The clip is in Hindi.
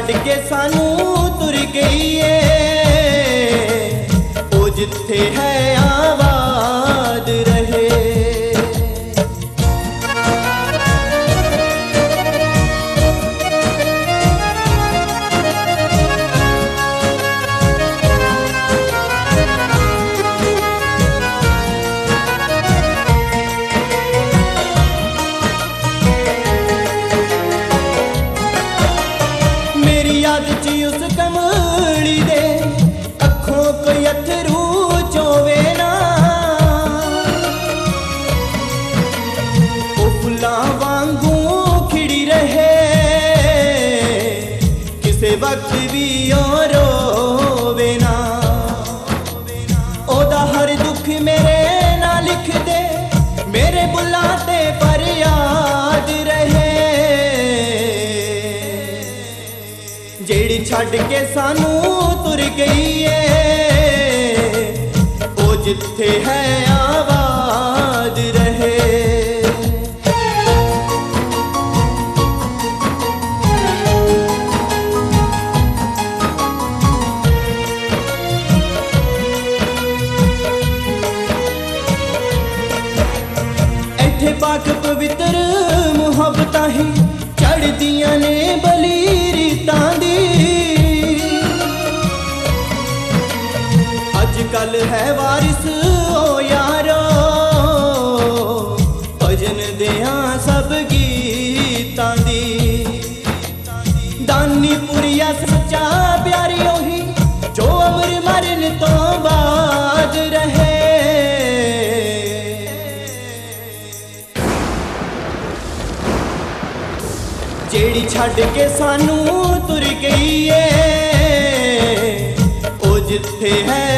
छड़ के सानू तुर गई है, ओ जिथे है आबाद रहे। याद ची उस कमली दे अखों कोई अथरू चोवे ना, ओ फुल्लां वांगू खिड़ी रहे, किसे वक्त भी ओ रोवे ना। ओदा हर दुख मेरे ना लिख दे, मेरे बुल्लां ते पर याद रहे। जेड़ी छड़ के सानू तुर गई है, ओ जिथे है आबाद रहे। इत्थे पाक पवित्र मुहब्बतां ही चढ़दियां ने बली रीतां दी। अजकल है वारिस ओ यारो, भजन दियां सब गीतां दी। दानी पुरिया सच्चा प्यारी ओही, जो अमर मरन तो बाद रहे। जेड़ी छड़ के सानू तुर गई है, ओ जिथे है